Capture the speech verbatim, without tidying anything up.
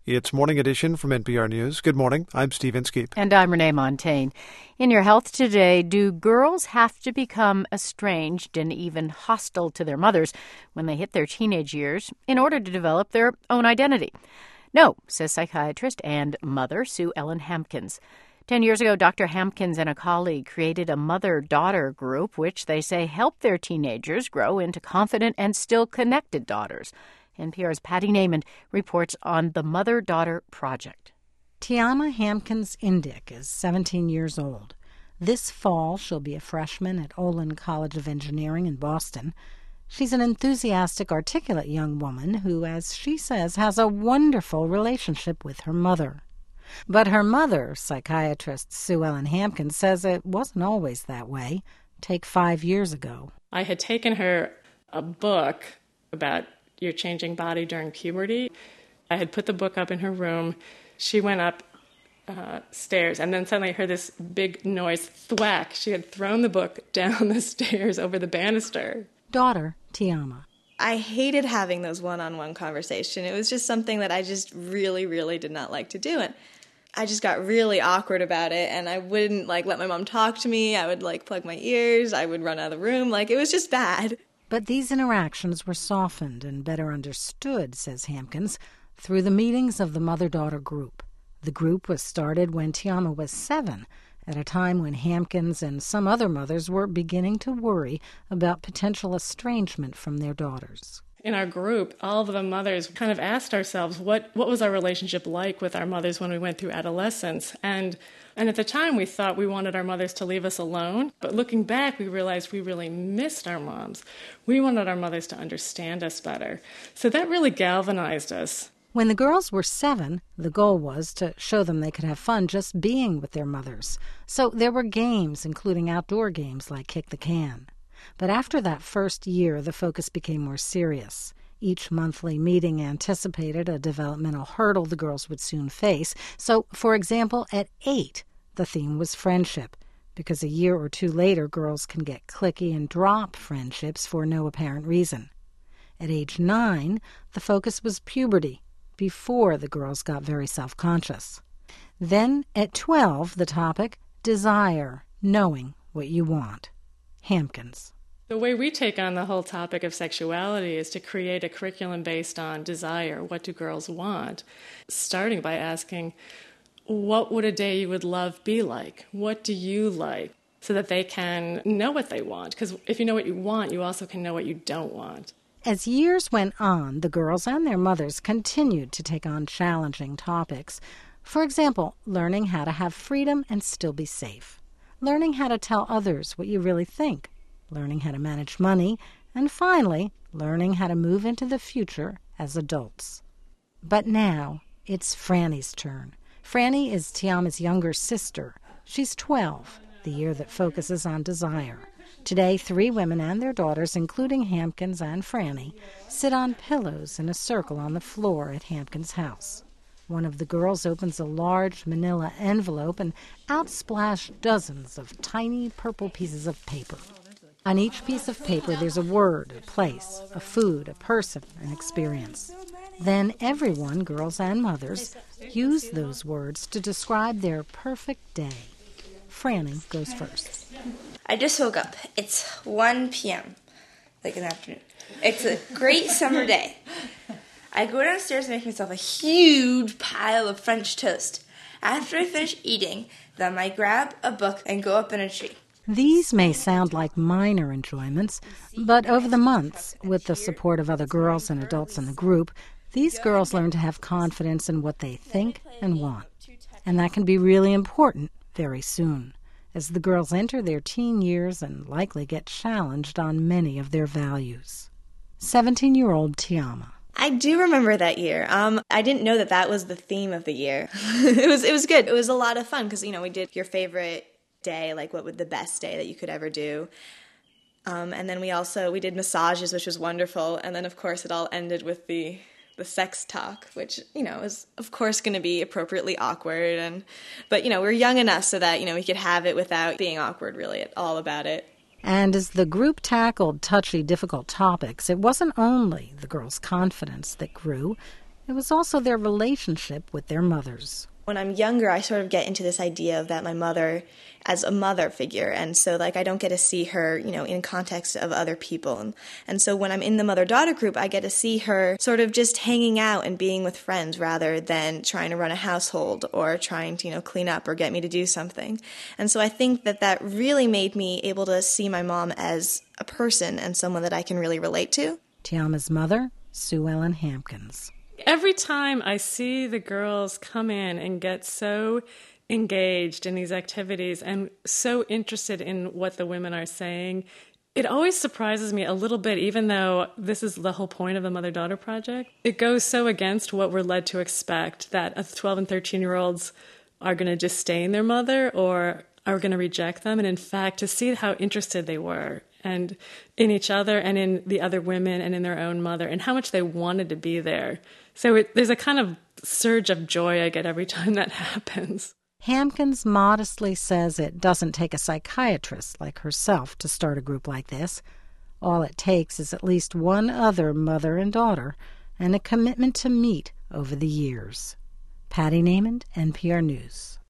It's Morning Edition from N P R News. Good morning. I'm Steve Inskeep. And I'm Renee Montagne. In your health today, do girls have to become estranged and even hostile to their mothers when they hit their teenage years in order to develop their own identity? No, says psychiatrist and mother Sue Ellen Hampkins. Ten years ago, Doctor Hampkins and a colleague created a mother-daughter group, which they say helped their teenagers grow into confident and still connected daughters. N P R's Patty Naiman reports on the Mother-Daughter Project. Tiama Hampkins Indick is seventeen years old. This fall, she'll be a freshman at Olin College of Engineering in Boston. She's an enthusiastic, articulate young woman who, as she says, has a wonderful relationship with her mother. But her mother, psychiatrist Sue Ellen Hampkins, says it wasn't always that way. Take five years ago. I had taken her a book about your changing body during puberty. I had put the book up in her room. She went up uh, stairs, and then suddenly I heard this big noise, thwack. She had thrown the book down the stairs over the banister. Daughter, Tiama. I hated having those one-on-one conversations. It was just something that I just really, really did not like to do. And I just got really awkward about it, and I wouldn't, like, let my mom talk to me. I would, like, plug my ears. I would run out of the room. Like, it was just bad. But these interactions were softened and better understood, says Hampkins, through the meetings of the mother-daughter group. The group was started when Tiama was seven, at a time when Hampkins and some other mothers were beginning to worry about potential estrangement from their daughters. In our group, all of the mothers kind of asked ourselves, what, what was our relationship like with our mothers when we went through adolescence? And and at the time, we thought we wanted our mothers to leave us alone. But looking back, we realized we really missed our moms. We wanted our mothers to understand us better. So that really galvanized us. When the girls were seven, the goal was to show them they could have fun just being with their mothers. So there were games, including outdoor games like Kick the Can. But after that first year, the focus became more serious. Each monthly meeting anticipated a developmental hurdle the girls would soon face. So, for example, at eight, the theme was friendship, because a year or two later, girls can get cliquey and drop friendships for no apparent reason. At age nine, the focus was puberty, before the girls got very self-conscious. Then, at twelve, the topic, desire, knowing what you want. Hampkins. The way we take on the whole topic of sexuality is to create a curriculum based on desire. What do girls want? Starting by asking, what would a day you would love be like? What do you like? So that they can know what they want. Because if you know what you want, you also can know what you don't want. As years went on, the girls and their mothers continued to take on challenging topics. For example, learning how to have freedom and still be safe. Learning how to tell others what you really think. Learning how to manage money, and finally, learning how to move into the future as adults. But now, it's Franny's turn. Franny is Tiama's younger sister. She's twelve, the year that focuses on desire. Today, three women and their daughters, including Hampkins and Franny, sit on pillows in a circle on the floor at Hampkins' house. One of the girls opens a large manila envelope and outsplash dozens of tiny purple pieces of paper. On each piece of paper, there's a word, a place, a food, a person, an experience. Then everyone, girls and mothers, use those words to describe their perfect day. Franny goes first. I just woke up. It's one p.m., like in the afternoon. It's a great summer day. I go downstairs and make myself a huge pile of French toast. After I finish eating, then I grab a book and go up in a tree. These may sound like minor enjoyments, but over the months, with the support of other girls and adults in the group, these girls learn to have confidence in what they think and want. And that can be really important very soon, as the girls enter their teen years and likely get challenged on many of their values. seventeen-year-old Tiama. I do remember that year. Um, I didn't know that that was the theme of the year. it was it was good. It was a lot of fun because, you know, we did your favorite day, like what would the best day that you could ever do. Um, and then we also, we did massages, which was wonderful. And then, of course, it all ended with the the sex talk, which, you know, is, of course, going to be appropriately awkward. And But, you know, we're young enough so that, you know, we could have it without being awkward, really, at all about it. And as the group tackled touchy, difficult topics, it wasn't only the girls' confidence that grew. It was also their relationship with their mothers. When I'm younger, I sort of get into this idea of that my mother as a mother figure. And so, like, I don't get to see her, you know, in context of other people. And, and so when I'm in the mother-daughter group, I get to see her sort of just hanging out and being with friends rather than trying to run a household or trying to, you know, clean up or get me to do something. And so I think that that really made me able to see my mom as a person and someone that I can really relate to. Tiama's mother, Sue Ellen Hampkins. Every time I see the girls come in and get so engaged in these activities and so interested in what the women are saying, it always surprises me a little bit, even though this is the whole point of the Mother-Daughter Project. It goes so against what we're led to expect, that twelve and thirteen-year-olds are going to just stay in their mother or are going to reject them. And in fact, to see how interested they were and in each other and in the other women and in their own mother and how much they wanted to be there. So it, there's a kind of surge of joy I get every time that happens. Hampkins modestly says it doesn't take a psychiatrist like herself to start a group like this. All it takes is at least one other mother and daughter and a commitment to meet over the years. Patty Namond, N P R News.